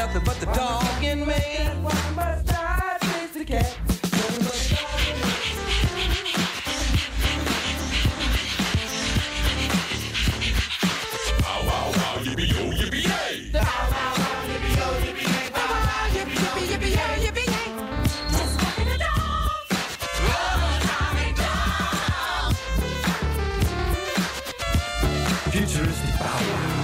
nothing but the dog in me. Why must I chase the cat? Wow, wow, wow, yippee-yo, yippee-yay! Wow, wow, wow, yippee-yo, yippee-yay! Wow, wow, yippee-yo, yippee-yay, yippee-yay! Just walking the dog! Oh, Tommy dog! Futuristic Bow Wow.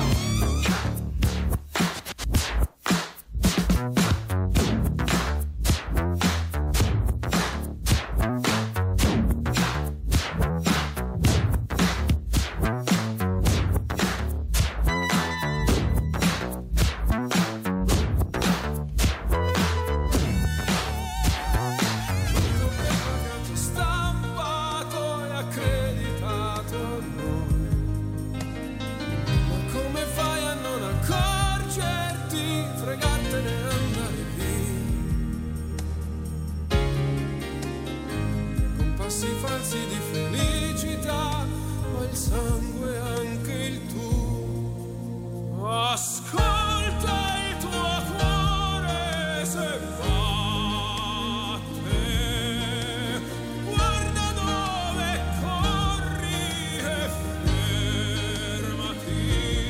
Stampato e accreditato noi. Ma come fai a non accorgerti, fregartene e andare via? Con passi falsi di felicità, ma il sangue è anche il tuo. Ascolta il tuo cuore se batte. Guarda dove corri e fermati.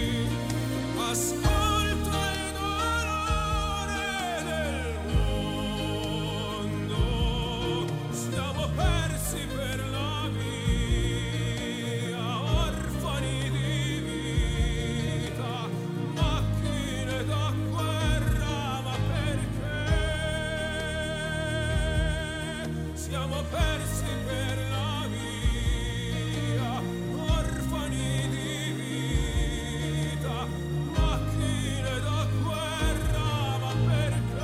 Ascolta il dolore del mondo. Siamo persi per la via, orfani di vita, macchine da guerra, ma perché? Siamo persi per la via, orfani di vita, macchine da guerra, ma perché?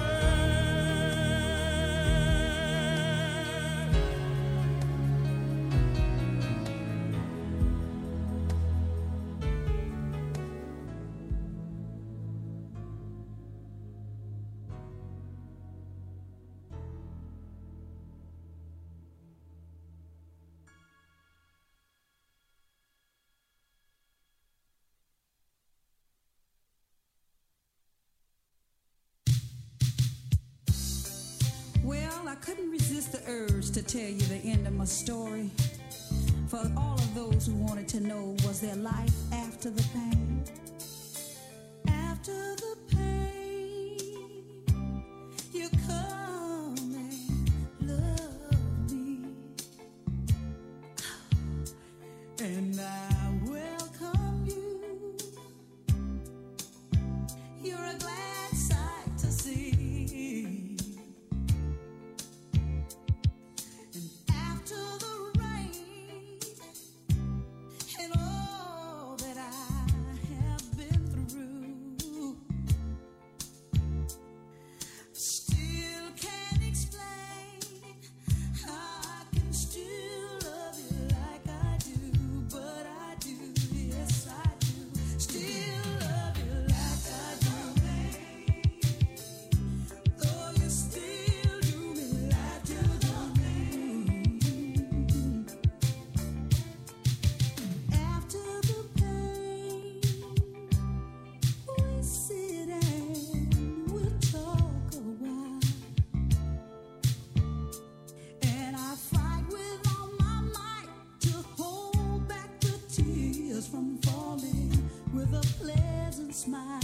Well, I couldn't resist the urge to tell you the end of my story. For all of those who wanted to know, was there life after the pain? After the pain, you come and love me, and I welcome you. You're a glad sight to see. And after the rain and all that I have been through, still can't explain how I can still love you like I do, but I do, yes I do, still love you like I do. Oh, you still do me like you do. After the pain, we sit and we talk a while, and I fight with all my might to hold back the tears from falling with a pleasant smile.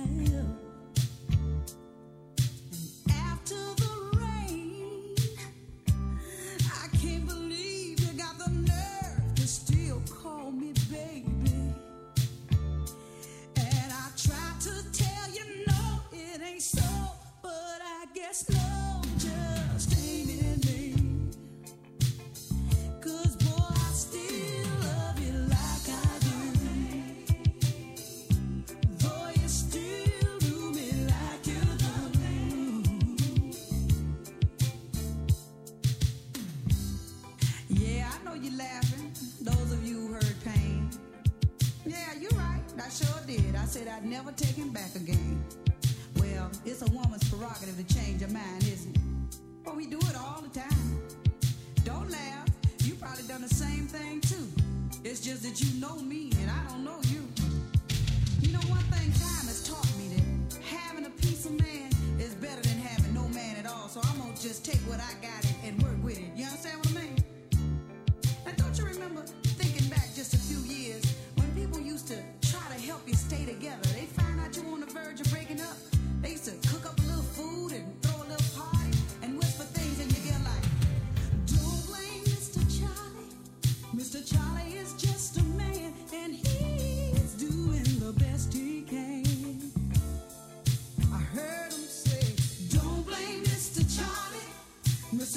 After the rain, I can't believe you got the nerve to still call me baby. And I try to tell you no, it ain't so, but I guess love just ain't in me. 'Cause boy, I still love you like I do. Though you still do me like you do. Yeah, I know you're laughing, those of you who heard pain. Yeah, you're right, I sure did. I said I'd never take him back again. Well, it's a woman's prerogative to change her mind, isn't it? But we do it all the time. Don't laugh, you probably done the same thing too. It's just that you know me and I don't know you. You know one thing time has taught me, that having a piece of man take what I got and work with it. You understand what I mean? Now don't you remember thinking back just a few years when people used to try to help you stay together? They find out you on the verge of breaking up. They used to cook up a little food and throw a little party and whisper things in your ear like, don't blame Mr. Charlie. Mr. Charlie is just a man and he's doing the best he can. I heard him say, don't blame Mr. Charlie. Mr.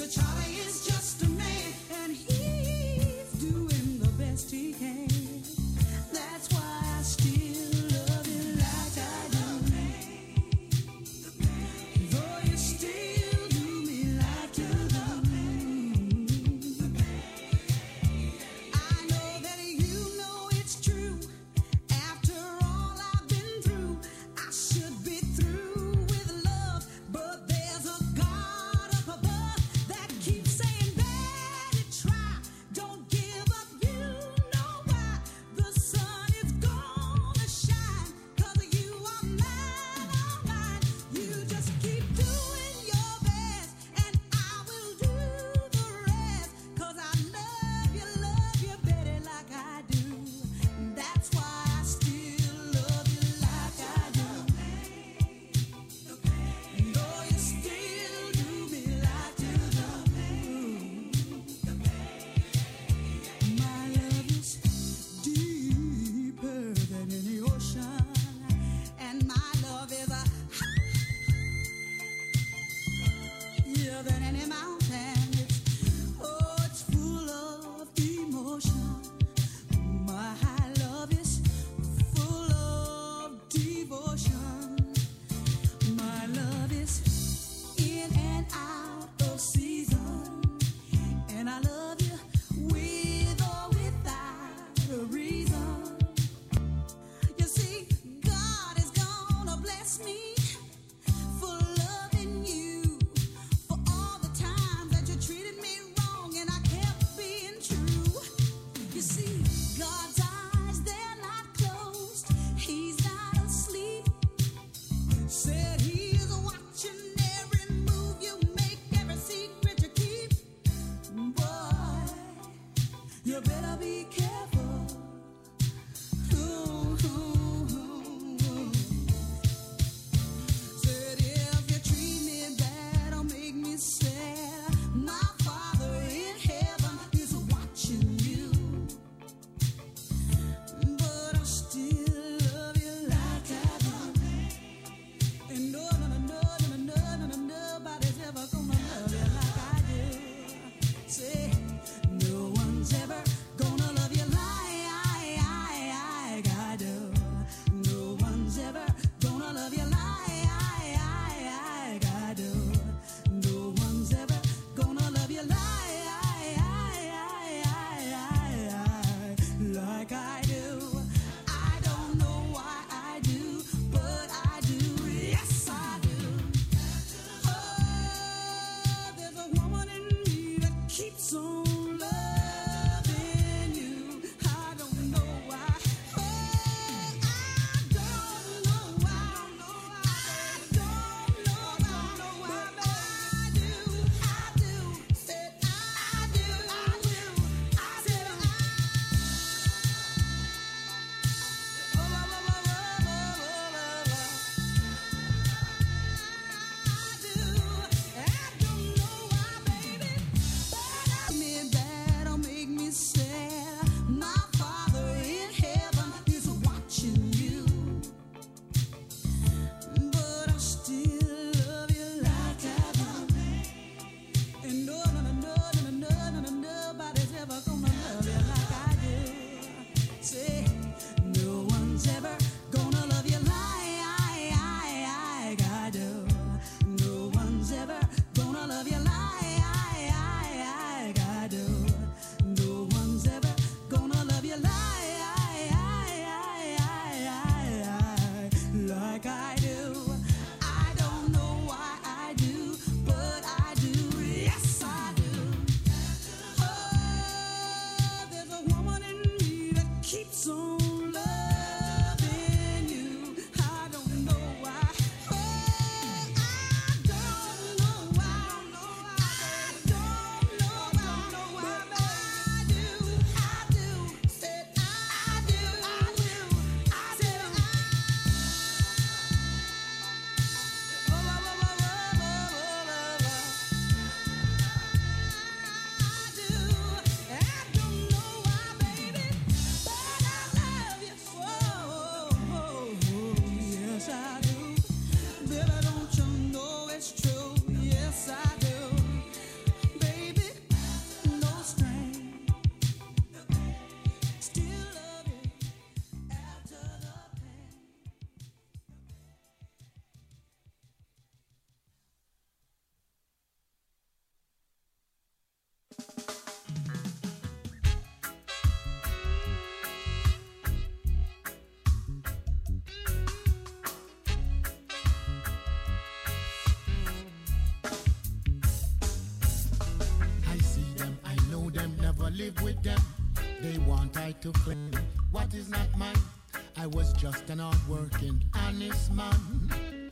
live with them. They want I to claim what is not mine. I was just an hard-working, honest man.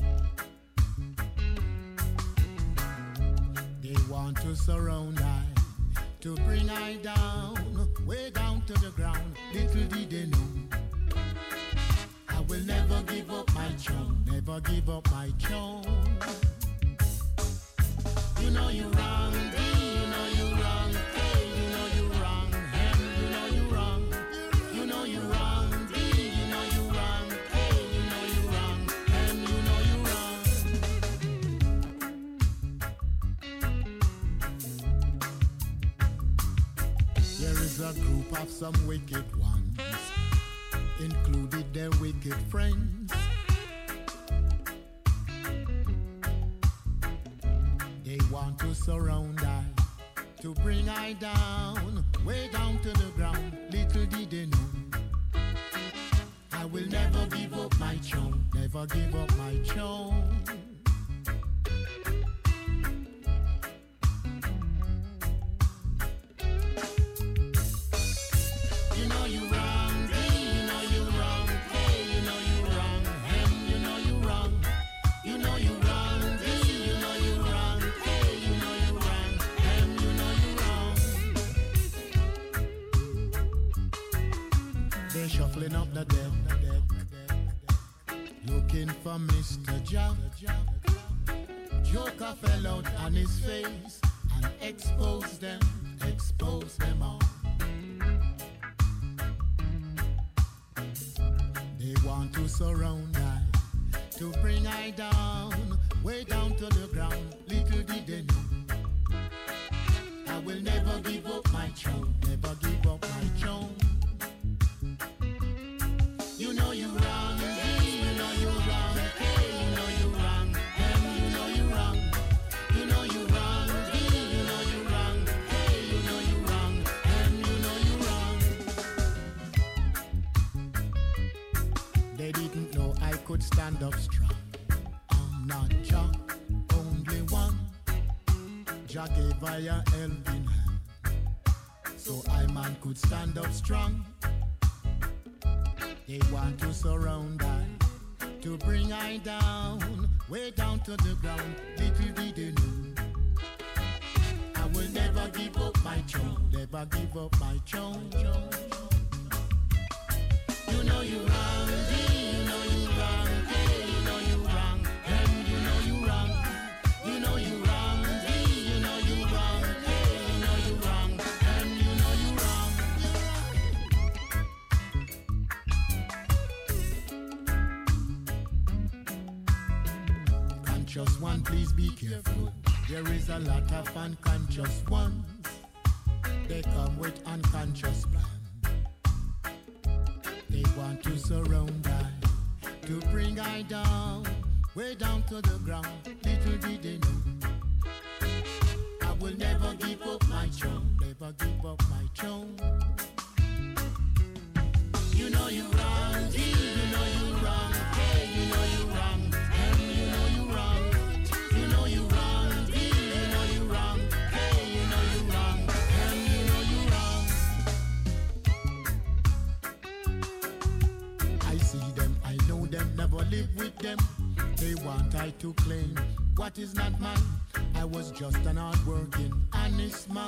They want to surround I, to bring I down, way down to the ground. Little did they know, I will never give up my throne, never give up my throne. You know you're wrong, D, you know you're wrong, A, you know you're wrong, M, you know you're wrong. You know you're wrong, D, you know you're wrong, A, you know you're wrong, M, you know you're wrong. There is a group of some wicked ones, included their wicked friends. They want to surround I, to bring I down, way down to the ground. Little did they know, I will never give up my throne, never give up my throne. You know you're wrong, D, you know you're wrong, A, you know you're wrong, M, you know you're wrong. You know you're wrong, D, you know you're wrong, A, you know you're wrong, M, you know you're wrong. They're shuffling up the deck, looking for Mr. Jack. Joker fell out on his face and exposed them all. They want to surround I, to bring I down, way down to the ground. Little did they know, I will never give up my throne, never give up my throne. You know you're wrong, D, you know you're wrong, A, you know you're wrong, M, you know you're wrong. You know you're wrong, D, you know you're wrong, A, you know you're wrong, M, you know you're wrong. They didn't know I could stand up strong. I'm not Jah, only one. Jah gave I a helping hand, so I man could stand up strong. They want to surround I, to bring I down, way down to the ground. Little did they know, I will never give up my throne, never give up my throne. You know you're wrong, D, you know you're wrong, A, you know you're wrong, M, you know you're wrong. You know you're wrong, D, you know you're wrong, A, you know you're wrong, M, you know you're wrong. Conscious one, please be careful. There is a lot of unconscious ones. They come with unconscious plans. They want to surround I, to bring I down, way down to the ground. Little did they know, I will never give up my throne, never give up my throne. You know you're wrong, D, you know you're wrong, A, you know you're wrong, M, you know you're wrong. You know you're wrong, D, you know you're wrong, A, you know you're wrong, M, you know you're wrong. I see them, I know them, never live with them. They want I to claim what is not mine. I was just an hard-working, honest man.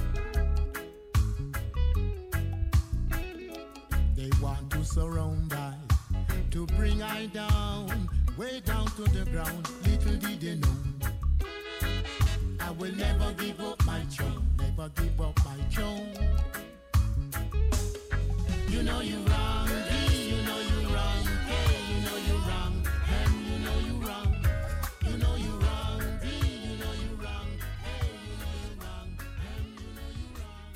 They want to surround I, to bring I down, way down to the ground. Little did they know, I will never give up my throne, never give up my throne. You know you're wrong, D, you know you're wrong, A, you know you're wrong, M, you know you're wrong. You know you're wrong, D, you know you're wrong, A, you know you're wrong, M, you know you're wrong.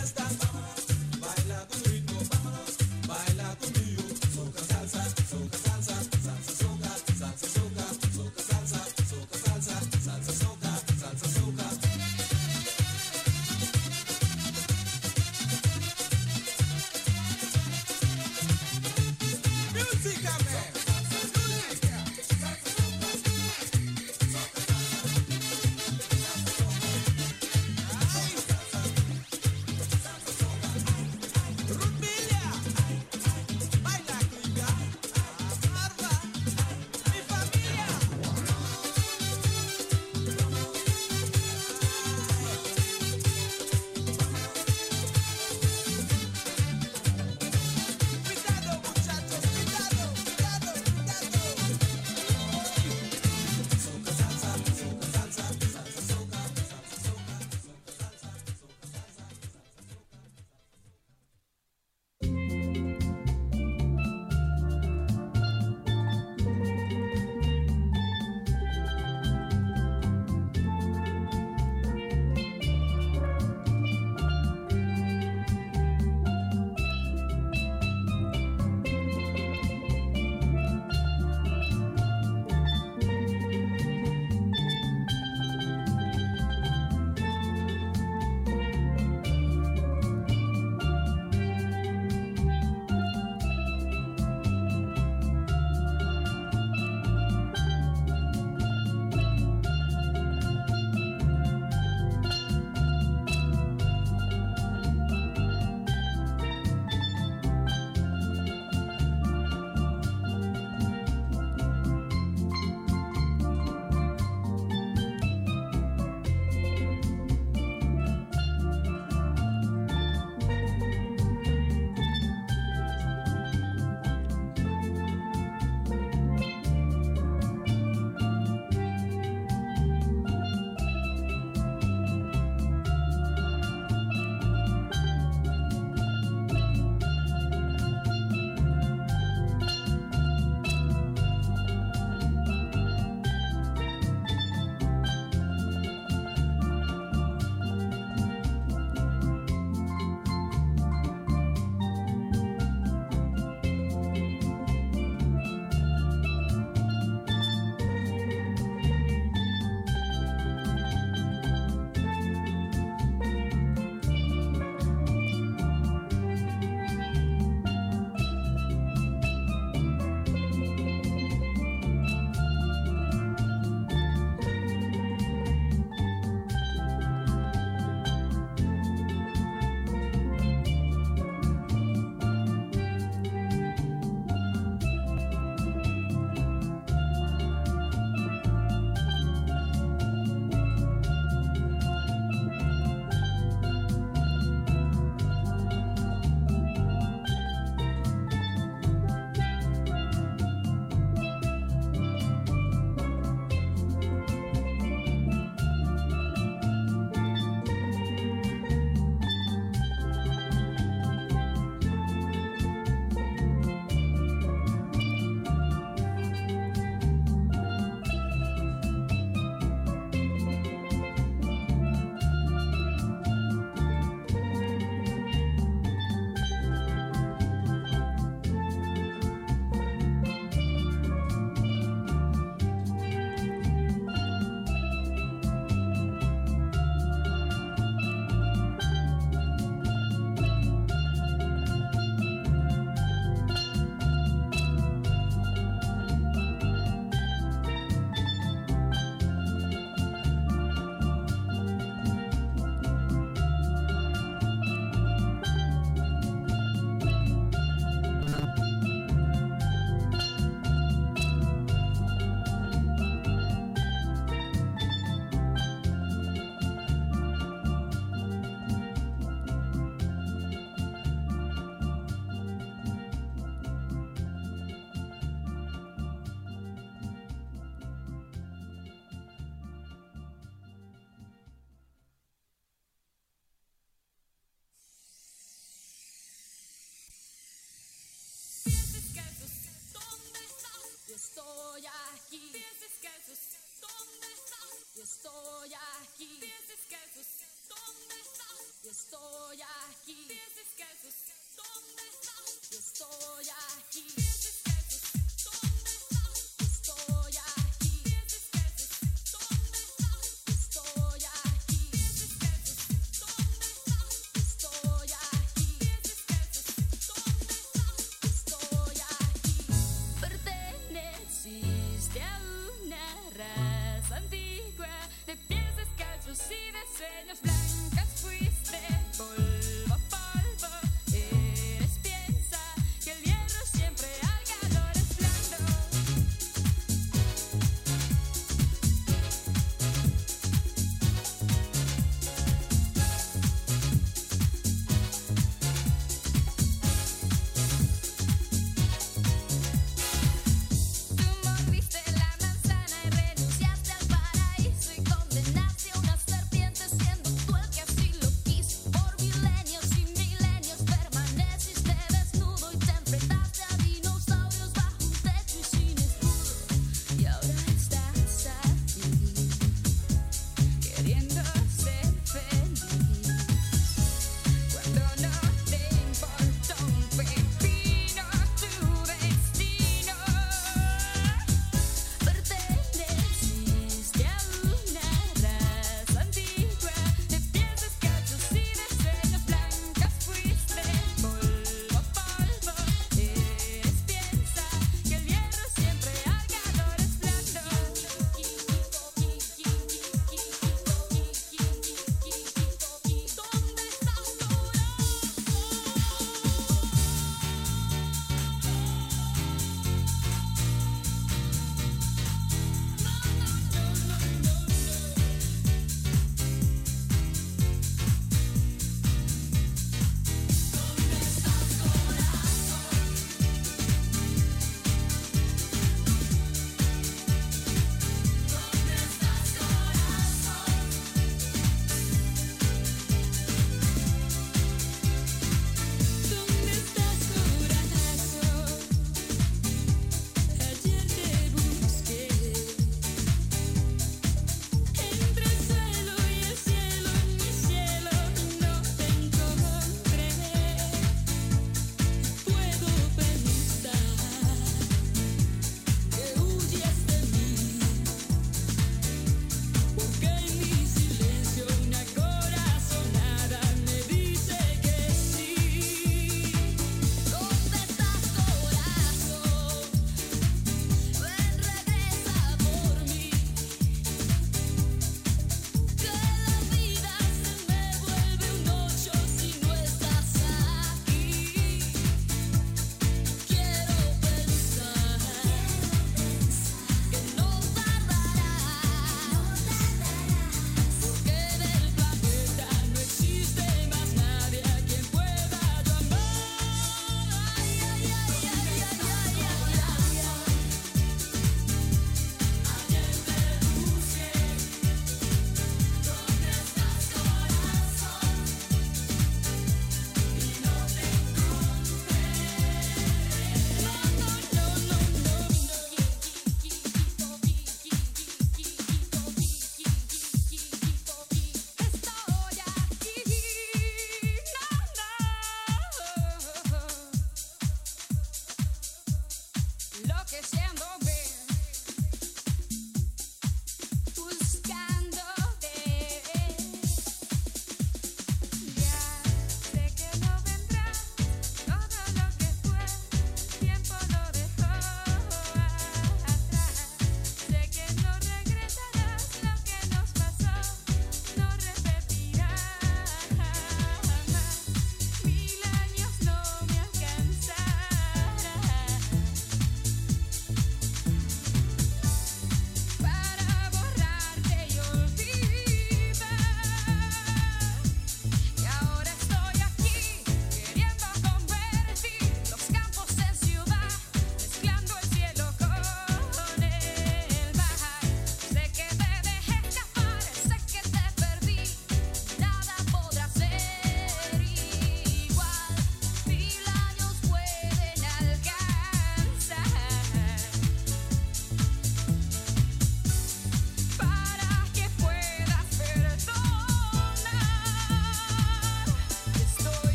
fiesta. Baila con ritmo, vámonos, baila conmigo. Soca salsa, soca salsa, salsa soca, salsa soca, soca salsa, soca salsa, salsa soca, salsa soca. Música, man.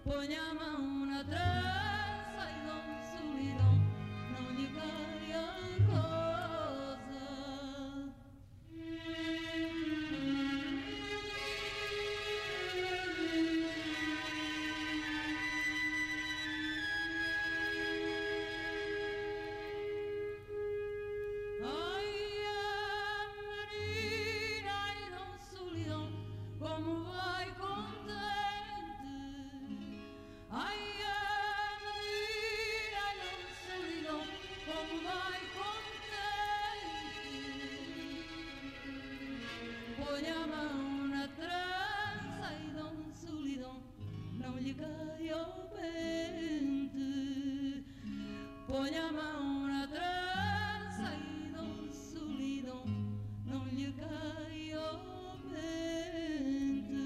ponhama una trança e dom solidão, não lhe caia rosa. Ai, a menina e dom solidão, como vai contente. Ai, a menina e dom solidão, como vai contente. Põe a mão na trança e dom solidão, não lhe caia o pente. Põe a mão na trança e dom solidão, não lhe caia o pente.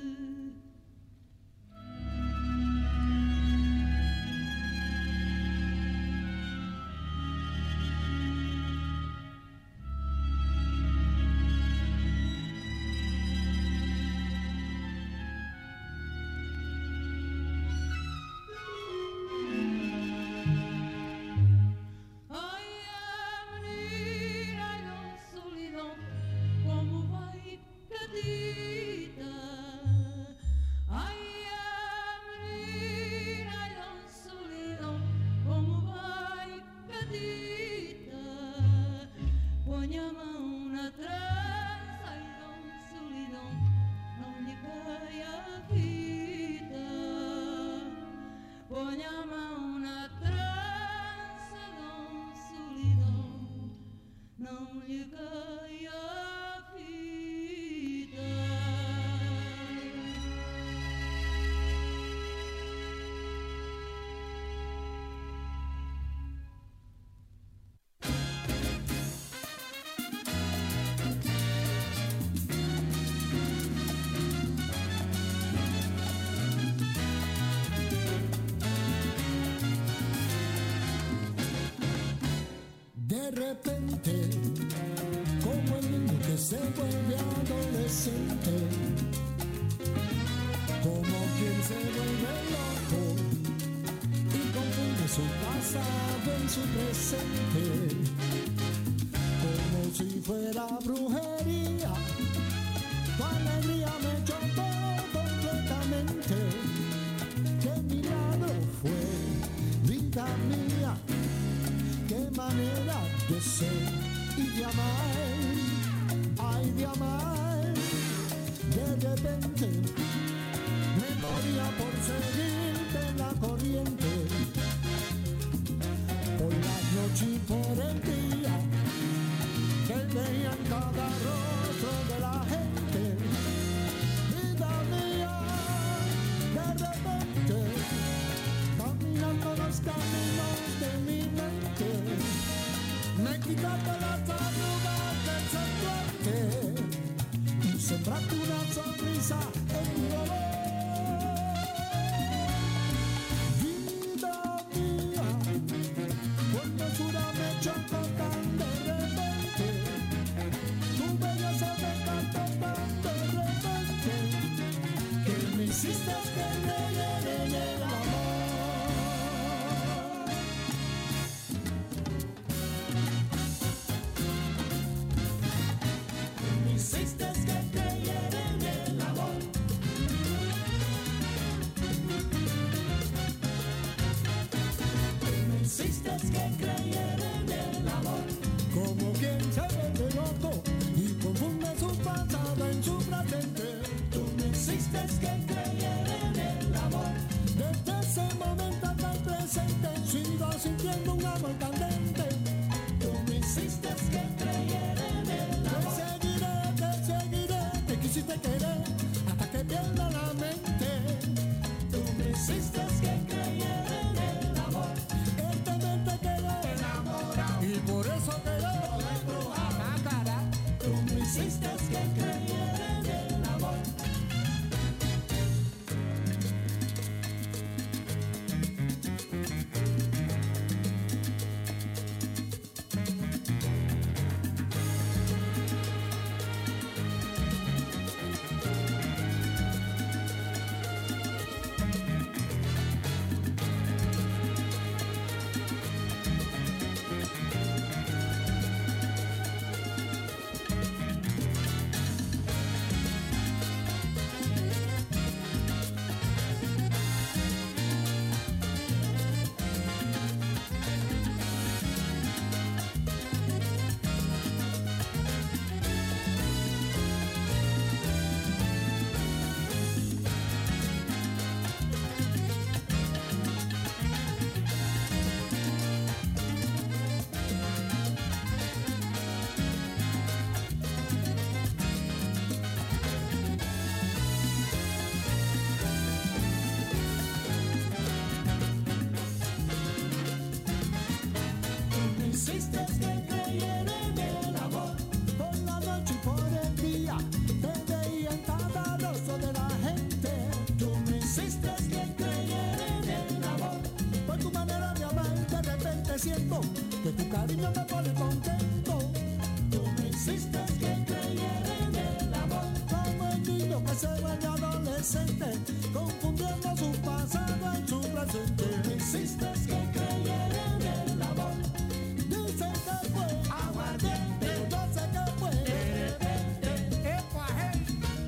Ai, a menina e dom solidão, como vai cadita. Ai, a menina e dom solidão, como vai cadita. Põe a mão na trança e dom solidão, não lhe caia a fita. Põe a mão na trança, dom solidão, não lhe caia a fita. De repente, como el niño que se vuelve adolescente, como quien se vuelve loco y confunde su pasado en su presente, como si fuera brujería, tu alegría me chocó completamente. Qué milagro fue, vida mía, qué manera de ser y de amar, ay de amar. De repente me moría por seguir de la corriente, por la noche y por el día, que veía en cada rostro de la gente. Vida mía, de repente, caminando los caminos de mi mente, me quitaste las arrugas del semblante y sembraste una sonrisa en mi dolor. Vida mía, por dulzura me chocó tan de repente, tu belleza me encantó tan de repente, que me hiciste creer en el amor. Me hiciste que creyera en el amor. Me hiciste que creyera en el amor. Como quien se vuelve loco y confunde su pasado en su presente. Tú me hiciste que creyera en el amor. Desde ese momento hasta el presente sigo sintiendo un amor candente. Tú me hiciste que creyera en el amor. Te seguiré, te quisiste querer hasta que pierda la mente. Tú me hiciste que creyera en el amor. Eternamente quedé enamorado. siento, que tu cariño me pone contento. Tú me hiciste que creyera en el amor, como el niño que se vuelve adolescente, confundiendo su pasado en su presente. Me hiciste que creyera en el amor. Dicen que fue aguardiente, yo sé que fue de repente. ¡Epa, hey!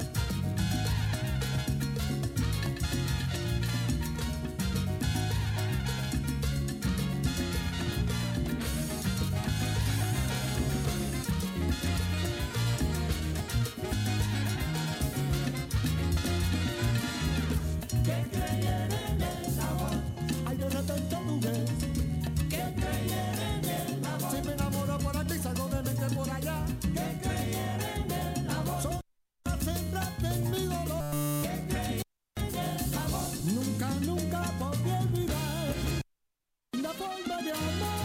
Que creyera en el amor. Ay, de repente tú ves. Que creyera en el amor. Si me enamoro por aquí, salgo de mente por allá. Que creyera en el amor. Solo sembrarte en mi dolor. Que creyera en el amor. Nunca, nunca podré olvidar la forma de amar.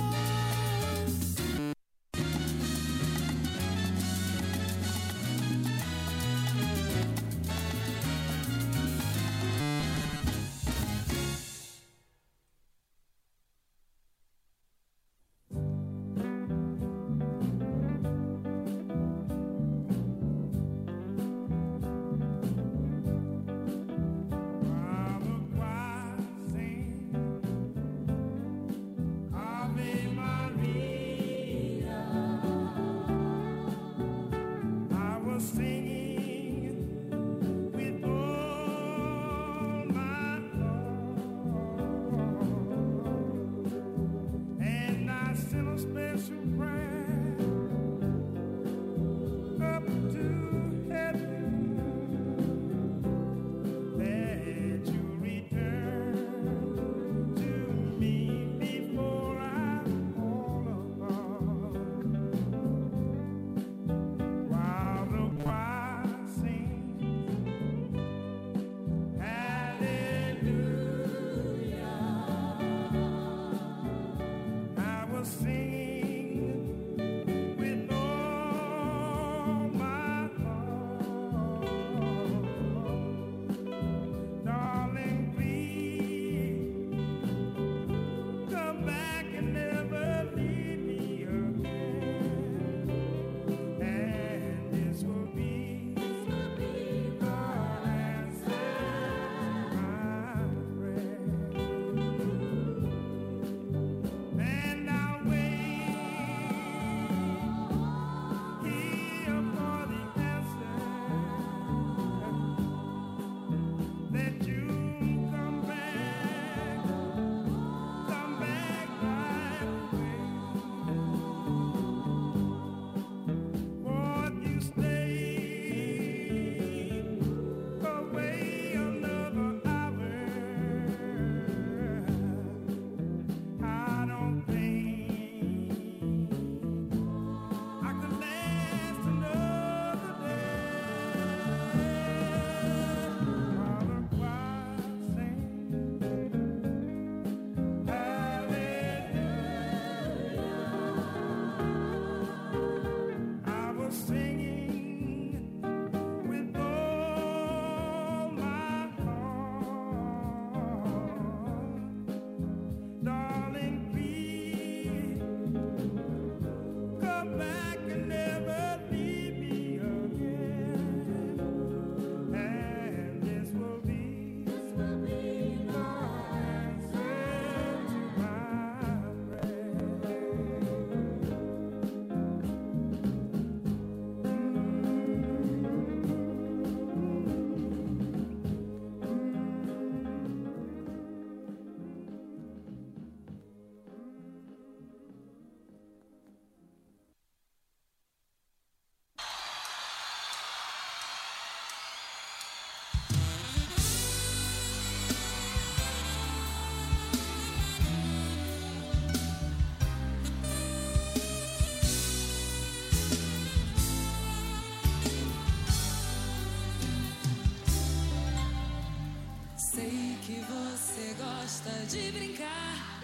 de brincar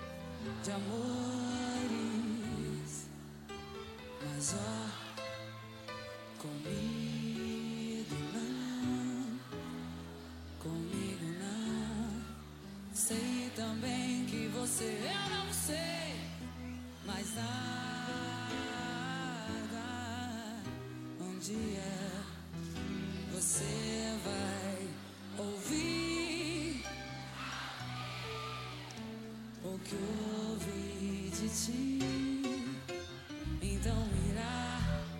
de amores, mas ó, comigo não, sei também que você, eu não sei mais nada. Um dia você vai ouvir o que eu ouvi de ti. Então irá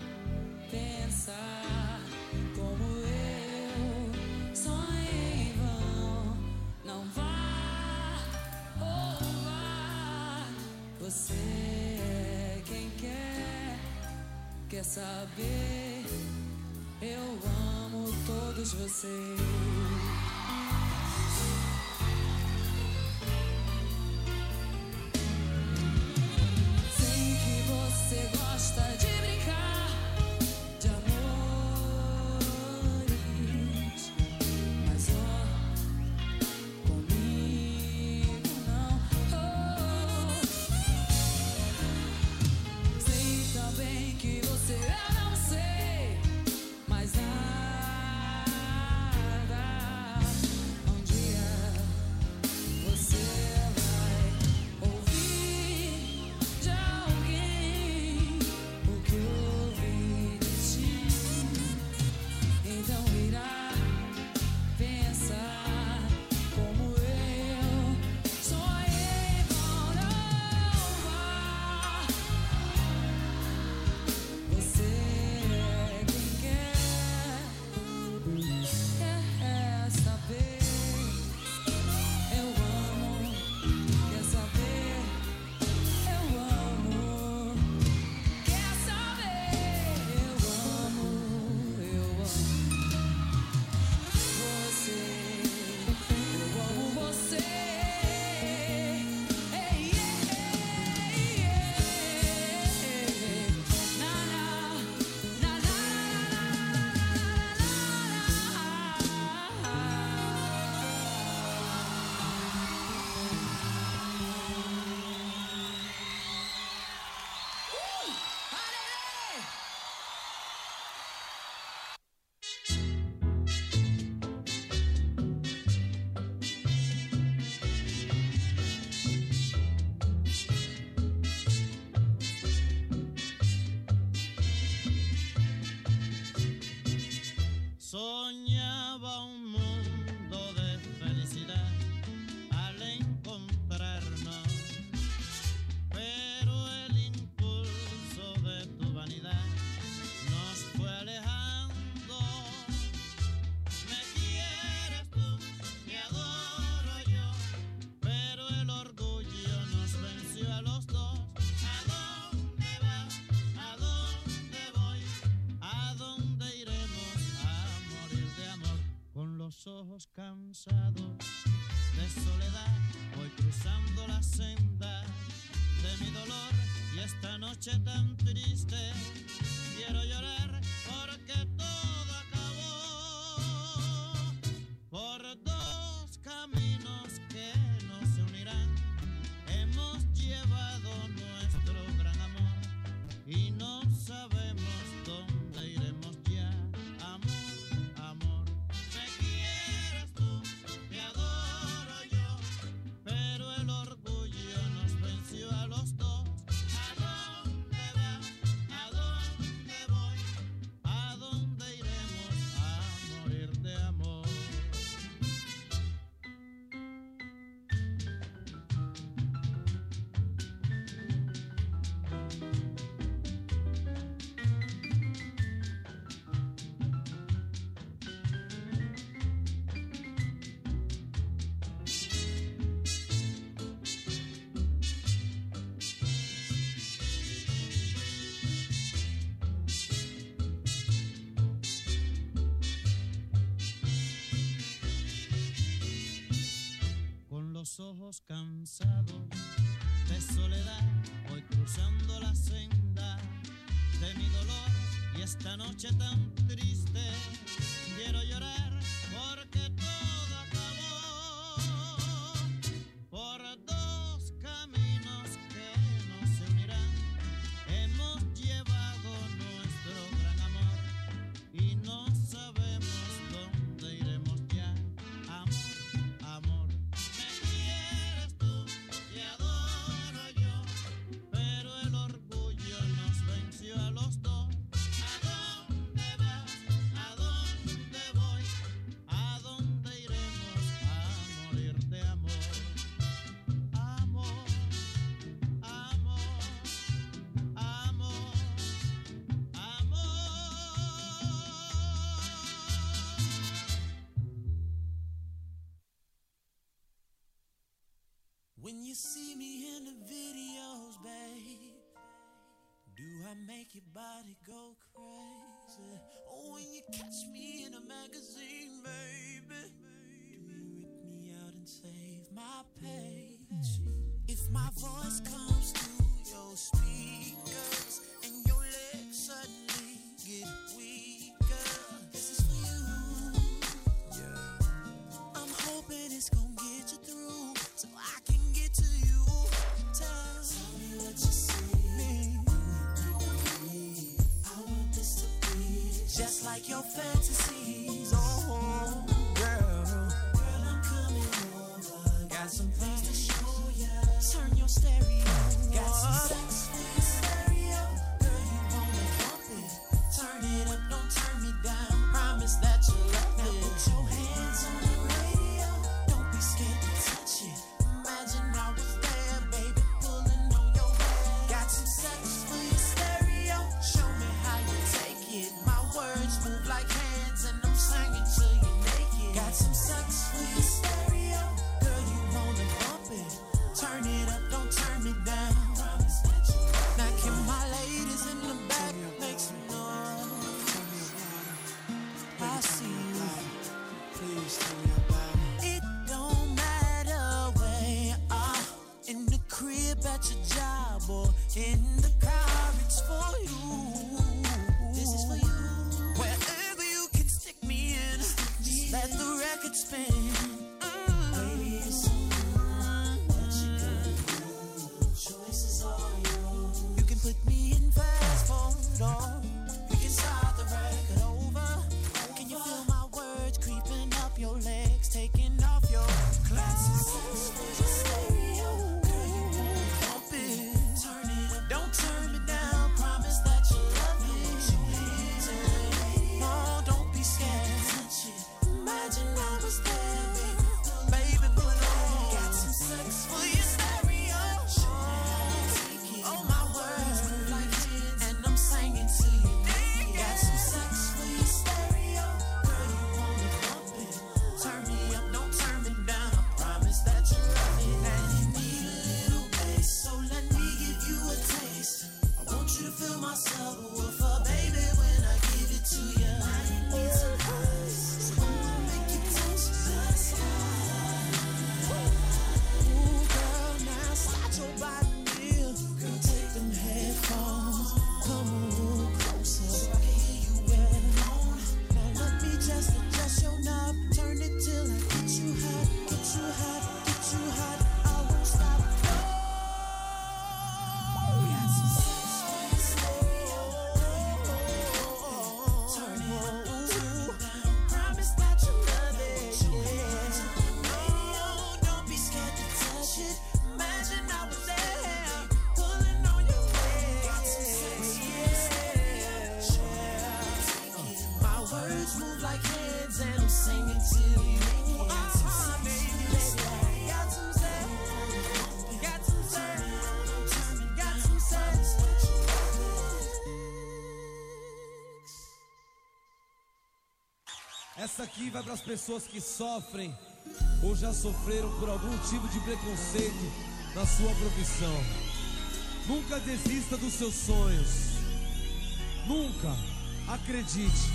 pensar como eu sonhei em vão. Não vá ou vá, você é quem quer saber. Eu amo todos vocês. Sei que você gosta de brincar de amores, mas ó, comigo não. Sei também que você, eu não sei mais nada. Um dia você vai ouvir de alguém o que eu ouvi de ti. Então irá pensar como eu sonhei. Não vá, você é quem quer saber. Eu amo, quer saber. Eu amo, quer saber. Eu amo você. Eu amo você. Ei, na na na na Soñaba un mundo de felicidad al encontrarnos, pero el impulso de tu vanidad nos fue alejando. Me quieres tú, te adoro yo, pero el orgullo nos venció a los dos. ¿A dónde vas? ¿A dónde voy? ¿A dónde iremos a morir de amor? Con los ojos cansados de soledad, voy cruzando la senda de mi dolor, y esta noche tan triste quiero llorar porque todo acabó. Por dos caminos que no se unirán hemos llevado nuestro gran amor y no sabemos dónde iremos ya. Amor, amor, me quieres tú, te adoro yo, pero el orgullo nos venció a los dos. ¿A dónde vas? ¿A dónde voy? ¿A dónde iremos a morir de amor? Con los ojos cansados de soledad, voy cruzando la senda de mi dolor, y esta noche tan triste quiero llorar porque todo acabó. Por dos caminos que no se unirán hemos llevado nuestro gran amor y no sabemos dónde iremos ya. Amor, amor, me quieres When you see me in the videos, babe, do I make your body go crazy? Or when you catch me in a magazine, baby, do you rip me out and save my page? If my voice comes through your speakers and your legs suddenly get weaker, this is for you. Yeah. I'm hoping it's gonna get you through so I can get to you. Tell me what you see. I want this to be just like your fantasies. Oh, girl, I'm coming over. Got some things to show ya. Turn your stereo. Got some sex for your stereo. Girl, you wanna bump it. Turn it up, don't turn me down. Promise that you'll love it. Now put your hands on the radio. Don't be scared to touch it. Imagine I was there, baby, pulling on your hair. Got some sex for your stereo. Show me how you take it. My words move like hands and I'm singing till you naked. Got some sex for your stereo. Girl, you wanna bump it. Turn it up, don't turn me down. Now can my ladies in the back make some noise? I see you. Please tell me about it. It don't matter where you are, in the crib, at your job, or in the car, it's for you. This is for you. Wherever you can stick me in, just let the record spin. Baby, it's what you gonna do? Choice is all yours. You can put me in fast forward, or we can start the record over. Can you feel my words creeping up your legs, taking off your glasses? Stereo, girl, you won't bump it. Turn it up, don't turn me down. Promise that you love it. No, don't be scared. Touch it. Imagine I was there, baby, put it on. Got some sex for your stereo. Oh, my words move like hands, and I'm singing to you. Got some sex for your stereo. Girl, you wanna bump it. Turn me up, don't turn me down. I promise that you love it. And you need a little bass, so let me give you a taste. I want you to feel my subwoofer, baby, when I give it to you. I need some ice, so I'ma make you touch the sky. Ooh, girl, now start your body real. Girl, take them headphones, come a little closer so I can hear you well. Now let me just adjust your knob, turn it till I get you hot, get you hot, get you hot. I won't stop. We got some sex for your stereo. Turn it up, promise that you love it. No, don't be scared to touch it. Imagine I was there, pulling on your hair. Got some sex for your stereo. My words move like hands, and I'm singing to you. Got some sex, baby. Got some sex. Got some sex. Got some sex. Essa aqui vai para as pessoas que sofrem ou já sofreram por algum tipo de preconceito na sua profissão. Nunca desista dos seus sonhos. Nunca. Acredite.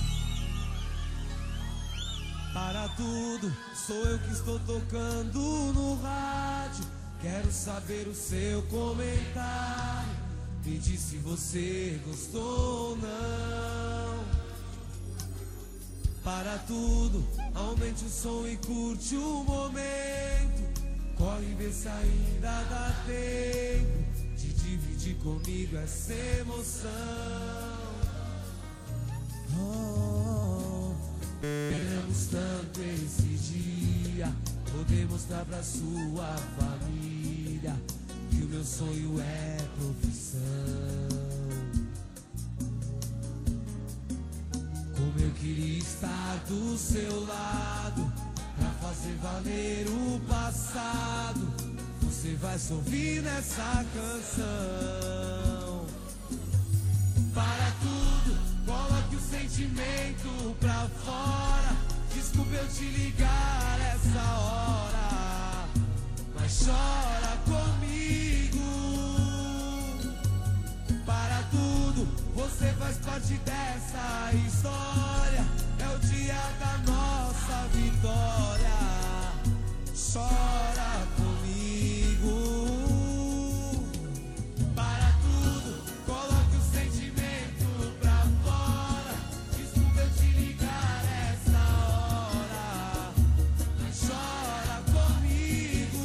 Para tudo, sou eu que estou tocando no rádio. Quero saber o seu comentário. Me diz se você gostou ou não. Para tudo, aumente o som e curte o momento. Corre e vê se ainda dá tempo de dividir comigo essa emoção. Queremos tanto esse dia poder mostrar pra sua família que o meu sonho é profissão. Como eu queria estar do seu lado pra fazer valer o passado. Você vai sorrir nessa canção. Para tudo, coloque o sentimento pra fora. Desculpa eu te ligar essa hora, mas chora parte dessa história. É o dia da nossa vitória. Chora comigo. Para tudo, coloque o sentimento pra fora. Desculpa eu te ligar essa hora. Chora comigo.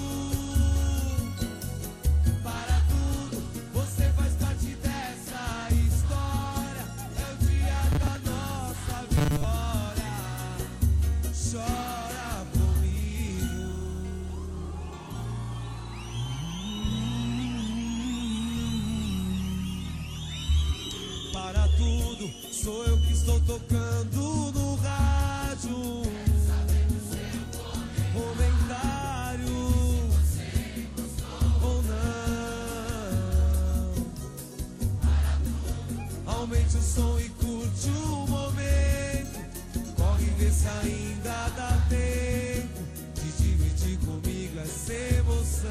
Para tudo, você faz parte dessa história. É o dia da nossa vitória. Chora comigo. Para tudo, sou eu que estou tocando no rádio. Comentário ou não. Aumente o som e curte o momento. Corre e vê se ainda dá tempo de dividir comigo essa emoção.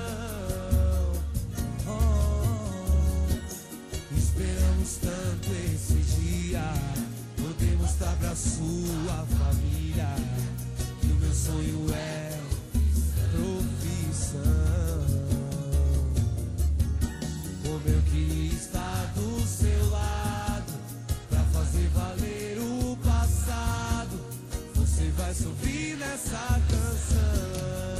Esperamos tanto esse dia, poder mostrar pra sua família que o meu sonho é profissão. Como eu queria estar do seu lado, pra fazer valer o passado. Você vai sorrir nessa canção.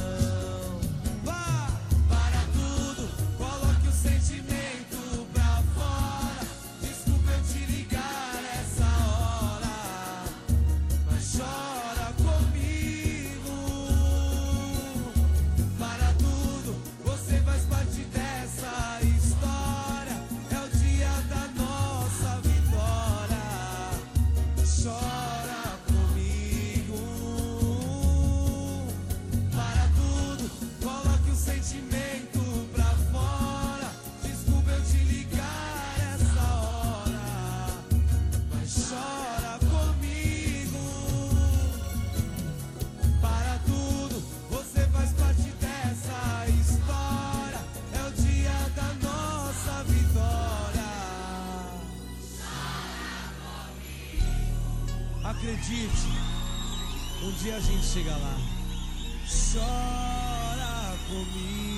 Vá! Para tudo, coloque o sentimento pra fora. Desculpa eu te ligar essa hora, mas chora comigo. Para tudo, você faz parte dessa história. É o dia da nossa vitória. Chora comigo. Para tudo, coloque o sentimento pra fora. Desculpa eu te ligar essa hora, mas chora comigo. Para tudo, você faz parte dessa história. É o dia da nossa vitória. Acredite, um dia a gente chega lá. Chora comigo.